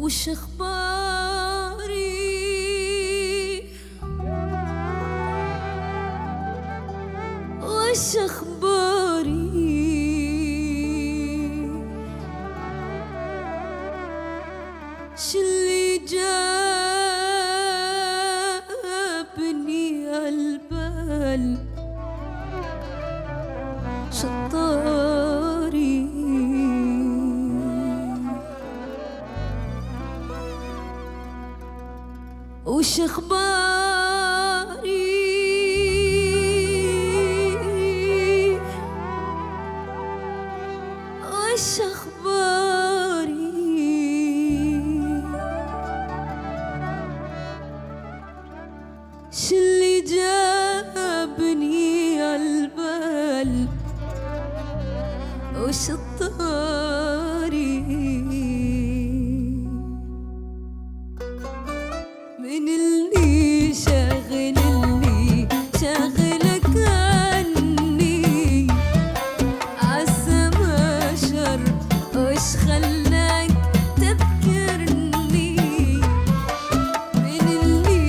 وش اخباري وش اخباري شلي جابني عالبال شطاري وش اخباري وش اخباري شلي جابني عالبال وش الطاري من اللي شاغلك عني عالسما شر وش خلاك تذكرني من اللي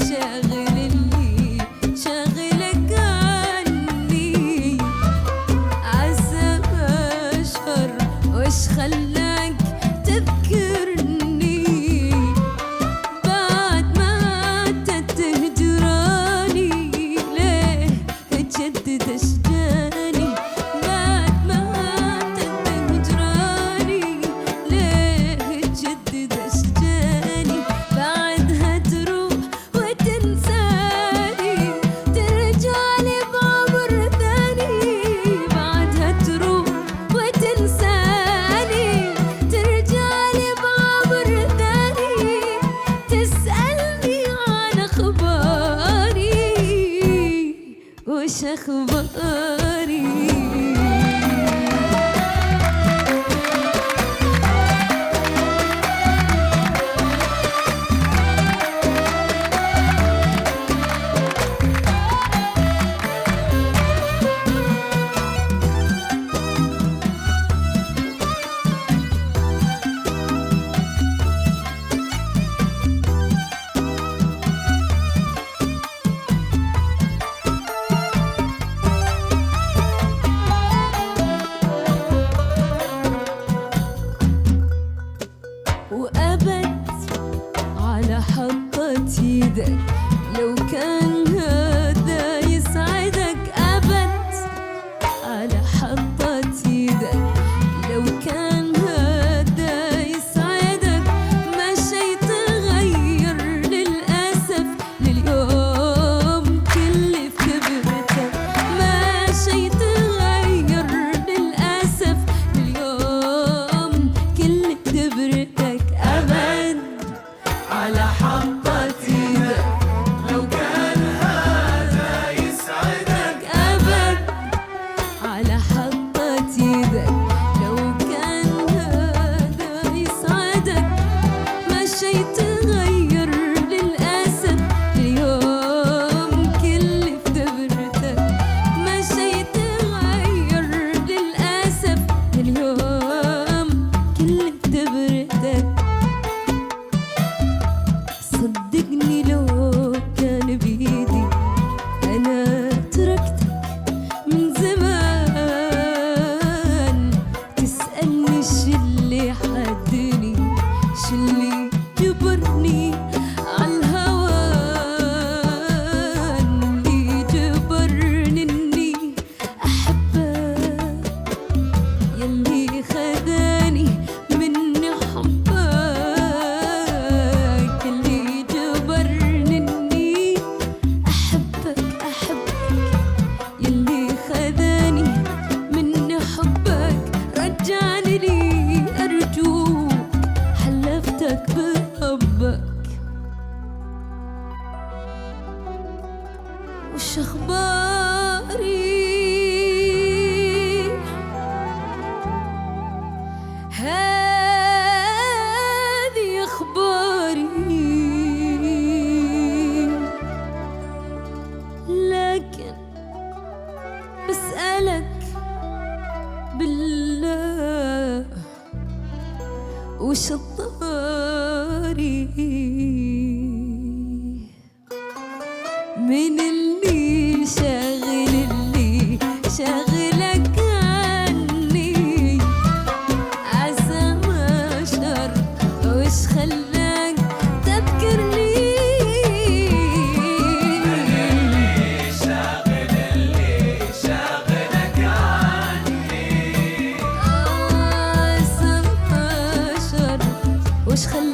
شاغلك عني عالسما شر وش خلاك تذكرني بعد ما تهجراني ليه تجدد اشجاني بعد ما تهجراني ليه تجدد اشجاني بعدها تروح وتنساني ترجعلي بعمر ثاني بعدها تروح وتنساني ترجعلي بعمر ثاني تسألني عن اخباري وش اخباري وأبد على حطة ايدك لو كان هذا يسعدك أبد على حطة ايدك لو كان هذا يسعدك ما شي تغير للأسف لليوم كل في كبرتك ما شي تغير للأسف لليوم كل في كبرتك أبد على حطة ايدك لو كان هذا يسعدك أبد على حطة ايدك لو كان هذا يسعدك ما شي تغير للأسف اليوم كل في دبرتك ما شي تغير للأسف اليوم كل في دبرتك وش الطاري من اللي شاغلك عني عسى ما شر وش خلاك تذكرني اللي شاغلك عني عسى ما شر وش خلاك